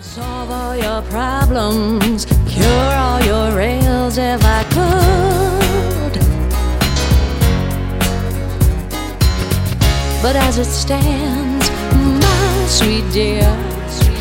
Solve all your problems, cure all your ails if I could. But as it stands, my sweet dear,